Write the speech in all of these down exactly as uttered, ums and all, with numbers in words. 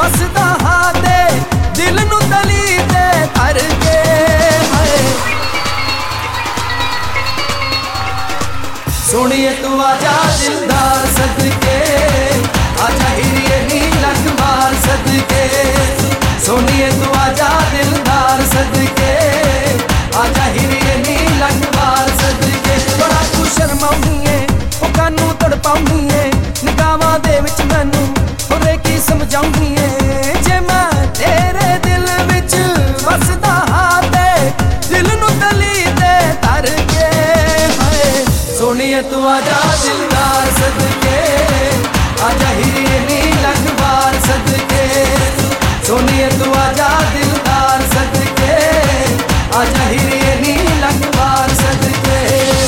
वसदा हाते दिल नू तली ते धर के। सोनिए तू आजा दिलदार सदके, आजा हिरिए नी लख बार सदके। सोनिए तू आजा दिलदार सदके, आजा हिरिए नी लख बार सदके। बड़ा तू शर्माउनी है ओ कानू तड़पाउनी है, निगाहां दे विच मैनू होरे की समझाउनी है। जे मैं तेरे दिल विच वसदा हाते दिल नू तली ते धर के। सोनिए तू आजा दिलदार सदके, आजा हिरिए नी लख बार सदके। सोनिए तू आजा दिलदार सदके, आजा हिरिए नी लख बार सदके।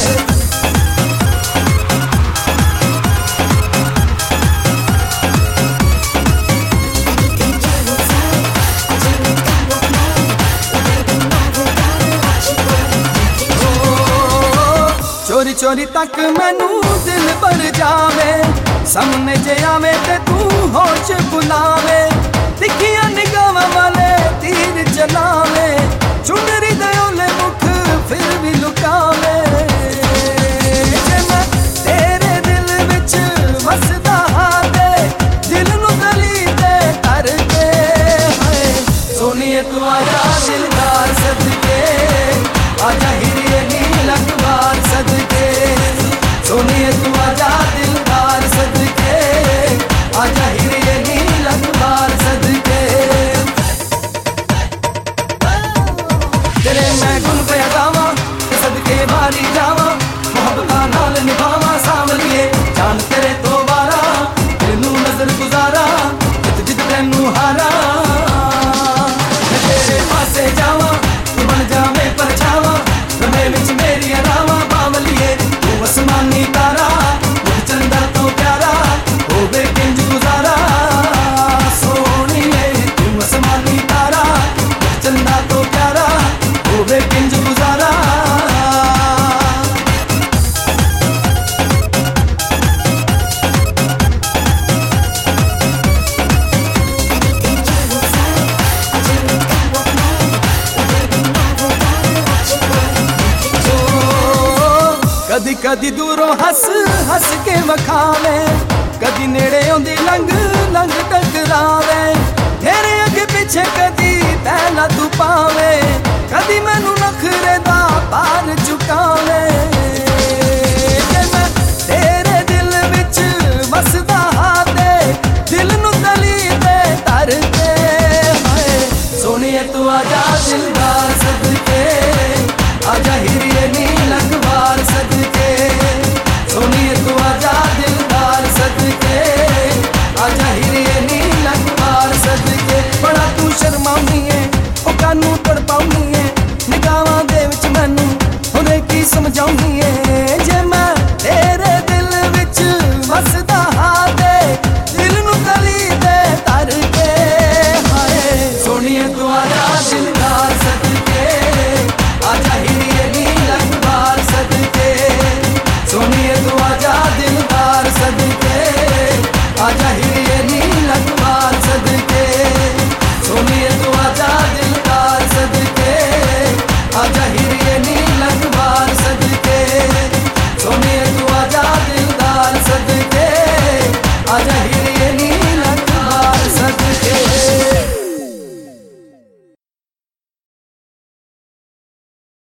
चोरी चोरी तक मैनू दिल भर जावे, सामने जे आवे ते तू होश बुलावे। तिखिया निगाहां वाले तीर चलावे, चुनरी दे ओले मुख फिर भी लुकावे। जे मैं तेरे दिल विच वसदा हाते दिल नू तली ते धर के। सोनिए तू आजा दिलदार सदके, आजा हिरिए नी लख बार सदके। सोनिए तू आजा दिलदार सदके, आजा हिरिए नी लख बार सदके। तेरे मैं गुण पे गावा सदके बारी जावा, मोहब्बतां नाल निभावा सावलिए जान तेरे तो बारा। दिल नू नजर गुजारा जित जित तैनू हारा, मैं तेरे पासे जावा तू बन जावे परछावा। रमे विच मेरी रावा बावलिए तू आसमानी तारा, मुझ चंदा तो प्यारा होवे किंज गुजारा। सोनिए तू आसमानी तारा, मुझ चंदा तो प्यारा होवे किंज गुजारा। कदी कदी दूरों हस हस के वखावे, कदी नेड़े आउंदी लंघ लंघ टकरावे। तेरे अगे पिछे कदी पहला तू पावे, कदी मैनू नखरे दा पार चुकावे। जे मैं तेरे दिल विच वसदा हाते दिल नू तली ते धर के। सोनिए तू आजा दिलदार सदके, आजा हिरिए नी लख बार सदके। सोनिए तू आजा दिलदार सदके, आजा हिरिए नी लख बार सदके। बड़ा तू शर्माउनी है ओ कानू तड़पाउनी है, निगाहां दे विच मैनू होरे की समझाउनी है। जे मैं तेरे दिल विच वसदा हाते दिल नू तली ते धर के। सोनिए तू आजा दिलदार सदके, आजा हिरिए नी लख बार सदके। सोनिए तू आजा दिलदार सदके, आजा हिरिए नी लख बार सदके। सोनिए तू आजा